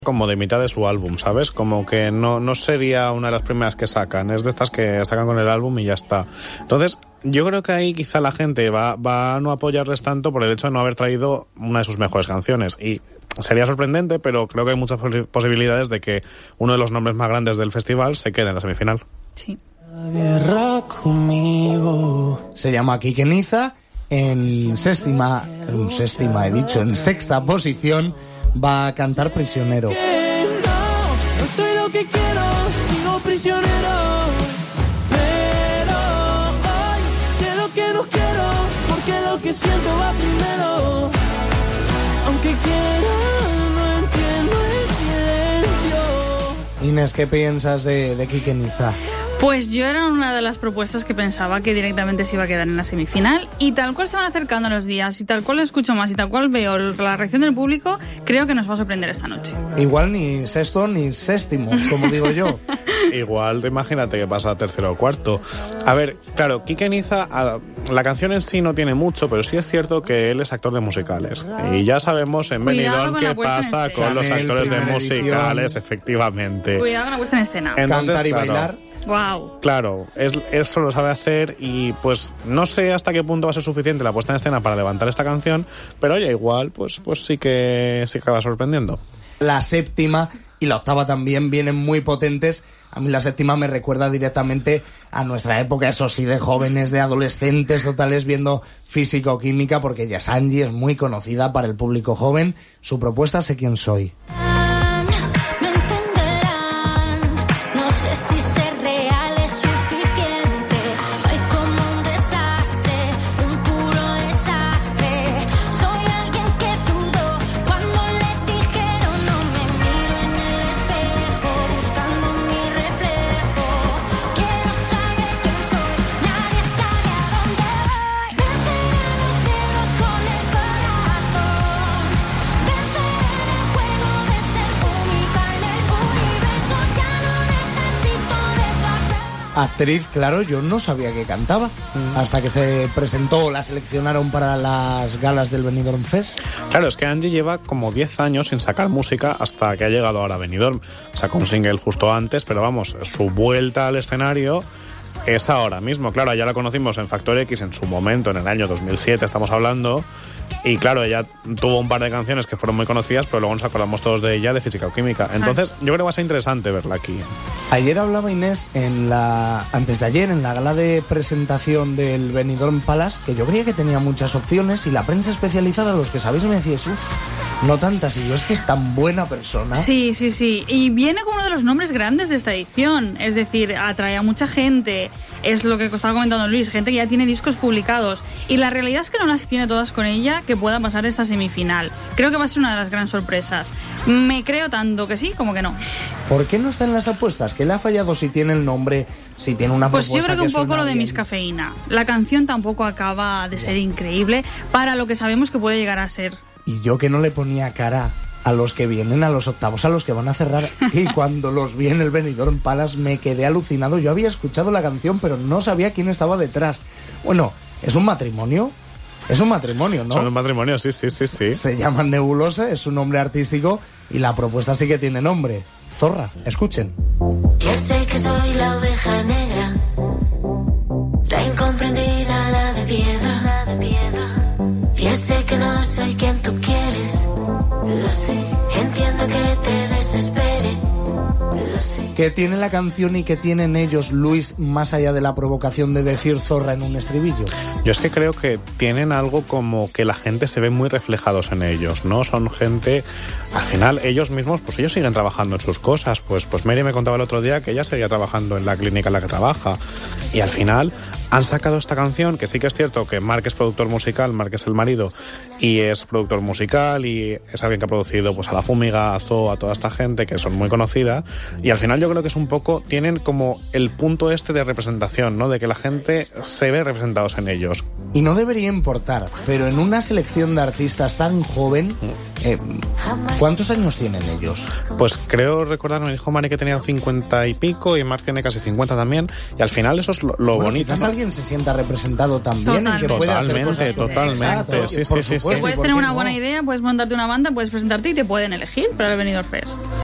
como de mitad de su álbum, ¿sabes? Como que no sería una de las primeras que sacan, es de estas que sacan con el álbum y ya está. Entonces, yo creo que ahí quizá la gente va a no apoyarles tanto por el hecho de no haber traído una de sus mejores canciones. Y sería sorprendente, pero creo que hay muchas posibilidades de que uno de los nombres más grandes del festival se quede en la semifinal. Sí. Guerra conmigo. Se llama Quique Niza, en sexta posición va a cantar Prisionero. No soy lo que quiero, sigo prisionero. Pero hoy sé lo que no quiero, porque lo que siento va primero. Aunque quiera, no entiendo el silencio. Inés, ¿qué piensas de Quique Niza? Pues yo era una de las propuestas que pensaba que directamente se iba a quedar en la semifinal, y tal cual se van acercando los días, y tal cual lo escucho más, y tal cual veo la reacción del público, creo que nos va a sorprender esta noche. Igual ni sexto ni séptimo, como digo yo. Igual, imagínate que pasa a tercero o cuarto. A ver, claro, Quique Niza, la canción en sí no tiene mucho, pero sí es cierto que él es actor de musicales. Y ya sabemos en Benidorm qué pasa con los actores de musicales, efectivamente. Cuidado con la puesta en escena. Entonces, Cantar y claro, bailar. Wow. Claro, eso lo sabe hacer y pues no sé hasta qué punto va a ser suficiente la puesta en escena para levantar esta canción, pero oye, igual pues sí que acaba sorprendiendo. La séptima y la octava también vienen muy potentes. A mí la séptima me recuerda directamente a nuestra época, eso sí, de jóvenes, de adolescentes totales viendo física o química, porque Yasanji es muy conocida para el público joven. Su propuesta, Sé quién soy. Actriz, claro, yo no sabía que cantaba hasta que se presentó, la seleccionaron para las galas del Benidorm Fest. Claro, es que Angie lleva como 10 años sin sacar música hasta que ha llegado ahora a Benidorm. Sacó un single justo antes, pero vamos, su vuelta al escenario es ahora mismo. Claro, ya la conocimos en Factor X en su momento, en el año 2007 estamos hablando. Y claro, ella tuvo un par de canciones que fueron muy conocidas, pero luego nos acordamos todos de ella, de Física o Química. Entonces, yo creo que va a ser interesante verla aquí. Ayer hablaba Inés, antes de ayer, en la gala de presentación del Benidorm Palace, que yo creía que tenía muchas opciones, y la prensa especializada, los que sabéis, me decís, no tantas, y yo es que es tan buena persona. Sí, y viene como uno de los nombres grandes de esta edición, es decir, atrae a mucha gente. Es lo que estaba comentando Luis, gente que ya tiene discos publicados. Y la realidad es que no las tiene todas con ella que pueda pasar esta semifinal. Creo que va a ser una de las grandes sorpresas. Me creo tanto que sí como que no. ¿Por qué no está en las apuestas? ¿Qué le ha fallado si tiene el nombre, si tiene una propuesta? Pues yo creo que un poco lo de bien? Miss Cafeína. La canción tampoco acaba de ser increíble para lo que sabemos que puede llegar a ser. Y yo que no le ponía cara a los que vienen a los octavos, a los que van a cerrar, y cuando los vi en el Benidorm Palace me quedé alucinado. Yo había escuchado la canción, pero no sabía quién estaba detrás. Bueno, ¿es un matrimonio? Es un matrimonio, ¿no? Son un matrimonio, sí. Se llaman Nebulosa, es su nombre artístico, y la propuesta sí que tiene nombre. Zorra, escuchen. Ya sé que soy la oveja negra, la incomprendida, la de piedra. Ya sé que no soy quien tú quieres, lo sé, entiendo que te desespere, lo sé. ¿Qué tiene la canción y qué tienen ellos, Luis, más allá de la provocación de decir zorra en un estribillo? Yo es que creo que tienen algo como que la gente se ve muy reflejados en ellos, ¿no? Son gente, al final ellos mismos, pues ellos siguen trabajando en sus cosas. Pues Mary me contaba el otro día que ella seguía trabajando en la clínica en la que trabaja. Y al final han sacado esta canción, que sí que es cierto que Marc es productor musical, Marc es el marido, y es productor musical, y es alguien que ha producido pues a La Fúmiga, a Zoo, a toda esta gente que son muy conocidas, y al final yo creo que es un poco, tienen como el punto este de representación, ¿no? De que la gente se ve representados en ellos. Y no debería importar, pero en una selección de artistas tan joven, ¿Cuántos años tienen ellos? Pues creo recordar, me dijo Mari que tenían 50 y pico y Marc tiene casi 50 también, y al final eso es lo bonito, quizás ¿no? alguien se sienta representado también en que puede hacer cosas. Totalmente, sí. Puedes tener una buena idea, puedes montarte una banda, puedes presentarte y te pueden elegir para el Benidorm Fest.